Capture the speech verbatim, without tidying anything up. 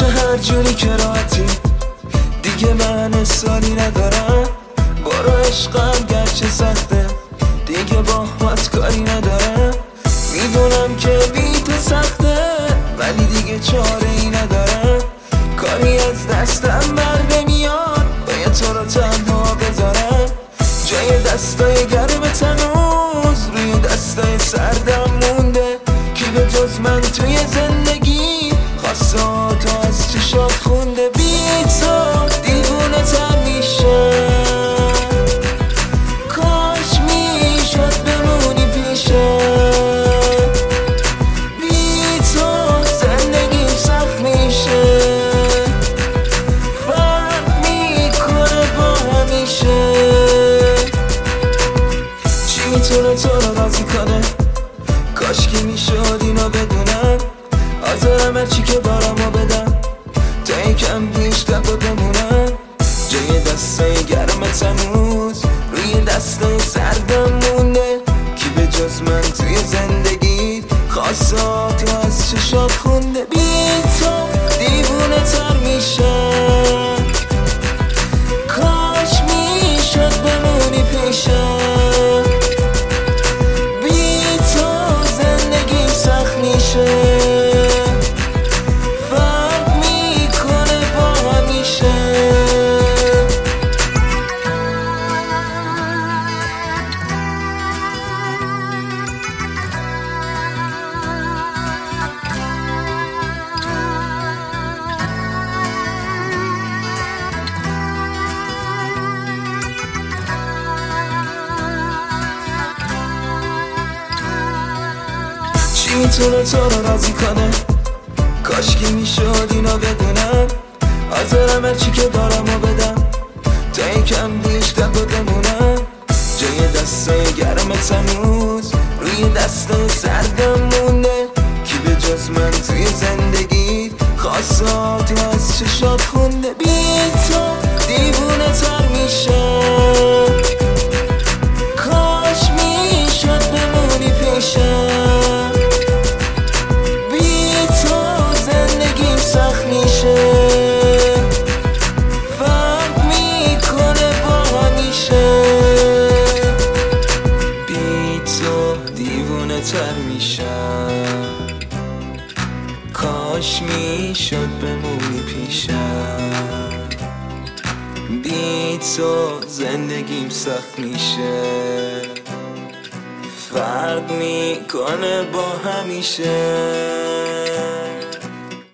باشه هر جوری که راحتی، دیگه من اصراری ندارم. برو عشقم گرچه سخته، دیگه باهات کاری ندارم. میدونم که بی تو سخته، ولی دیگه چاره ای ندارم. کاری از دستم بر نمیاد، باید تو رو تنها بذارم. جای دستای گرم تنوز روی دستای سردم مونده. کی به جز من توی زندگی خواسته تو از چشات خونده. بی تو دیوونه تر میشم، کاش میشد بمونی پیشم. بی تو زندگیم سخت میشه، فرق میکنه با همیشه. چی میتونه تو رو راضی کنه؟ کاش که میشد اینو بدونم. حاضرم هرچی که دارم و بدم، تا یکم بیشتر با بمونم. جای دستای گرم تنوز روی دستای سردم مونده. کی به جز من توی زندگی خواستات از چشات خونده. بی تو دیوونه تر میشم، کاش میشد بمونی پیشم. بی تو زندگیم سخت میشه، میتونه تو رو راضی کنه؟ کاش که میشد اینو بدونم. حاضرم هرچی که دارم و بدم، تا یکم بیشتر با بمونم. جای دستای گرم تنوز روی دستای سردم مونده. کی به جز من توی زندگی خواستات از چشات خونده. بی تو دیوونه تر میشم، کاش میشد بمونی پیشم. سخت میشه، فرق میکنه با همیشه. بی تو دیوونه تر میشم، کاش میشد بمونی پیشم. بی تو زندگیم سخت میشه، فرق میکنه با همیشه.